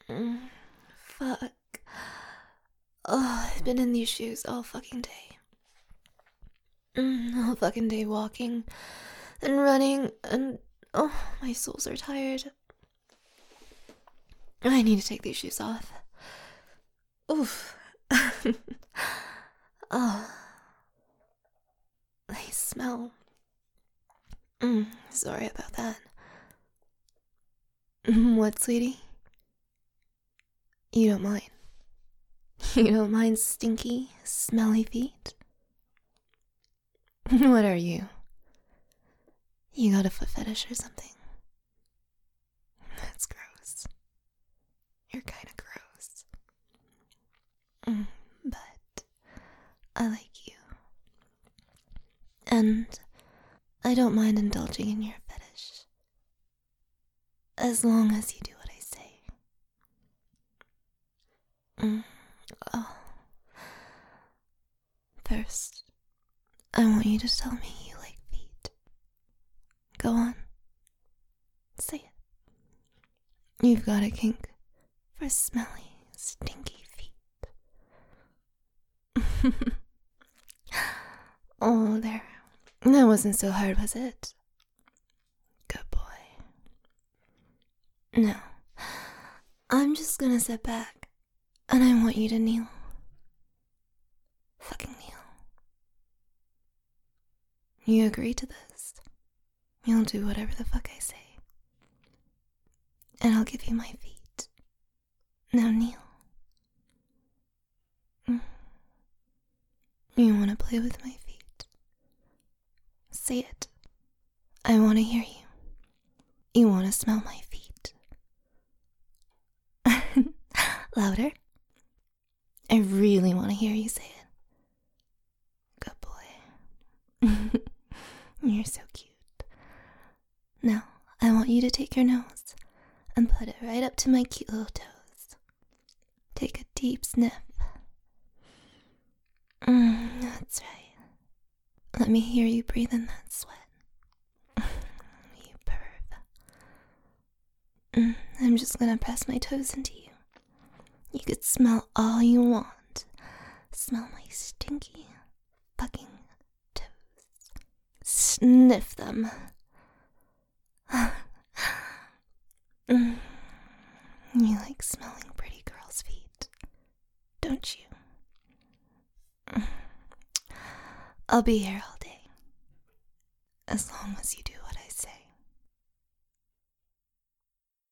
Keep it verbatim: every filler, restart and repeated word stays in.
Mm, fuck. Oh, I've been in these shoes all fucking day. Mm, all fucking day walking and running, and oh, my soles are tired. I need to take these shoes off. Oof. Oh, they smell. Mm, sorry about that. What, sweetie? You don't mind? You don't mind stinky, smelly feet? What are you? You got a foot fetish or something? That's gross. You're kind of gross. Mm, but I like you. And I don't mind indulging in your fetish. As long as you do what I say. Mm, oh. First, I want you to tell me you like feet. Go on. Say it. You've got a kink for smelly, stinky feet. Oh, there. That wasn't so hard, was it? Good boy. Now, I'm just gonna sit back, and I want you to kneel. Fucking kneel. You agree to this? You'll do whatever the fuck I say. And I'll give you my feet. Now kneel. Mm. You wanna play with my feet? Say it. I wanna hear you. You wanna smell my feet? Louder. I really wanna hear you say it. Good boy. You're so cute. Now, I want you to take your nose and put it right up to my cute little toes. Take a deep sniff. Mm, that's right. Let me hear you breathe in that sweat. You perv. Mm, I'm just gonna press my toes into you. You could smell all you want. Smell my stinky fucking toes. Sniff them. Mm, you like smelling pretty girls' feet, don't you? Mm. I'll be here all day. As long as you